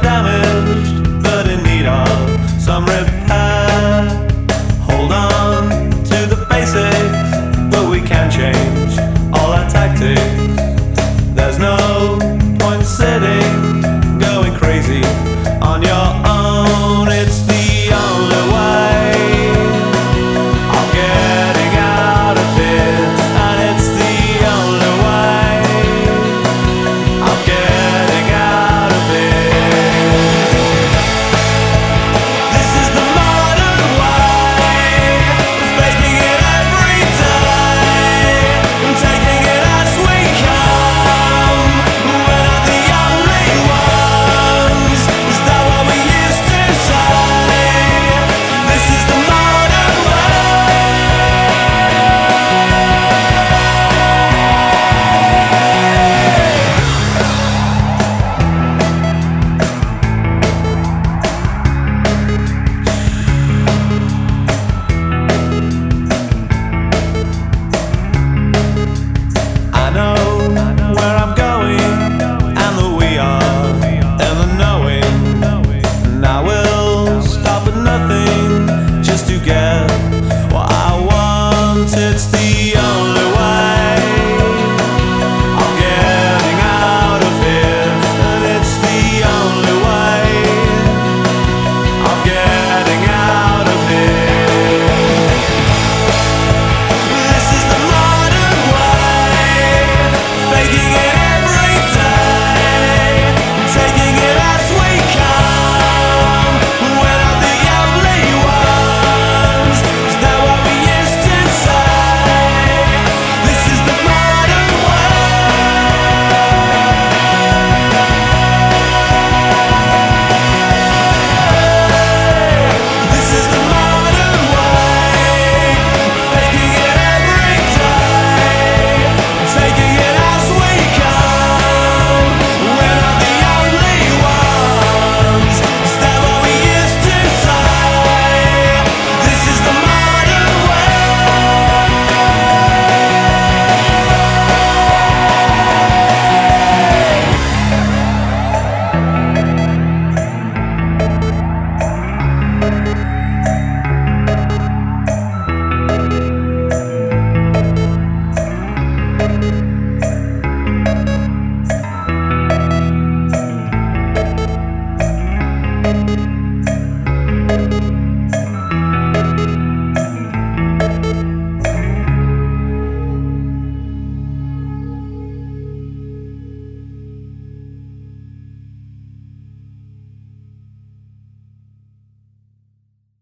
damaged, but in need of some repair. Hold on to the basics, but we can change all our tactics. There's no point sitting, going crazy on your own. It's the only way of getting out of here, and it's the only way of getting out of here. This is the modern way, faking it every day, and taking it as we come. We're not the only ones, is that what we used to say? This is the modern way. I know where I'm going, and that we are in the knowing. And I will stop at nothing just to get what I want. It's the only way of getting out of here, and it's the only way of getting out of here. This is the modern way, faking it every day, taking it as we come. We're not the only ones, is that what we used to say? This is the modern way. This is the modern way, faking it every day, taking it as we come. We're not the only ones, is that what we used to say? This is the modern way.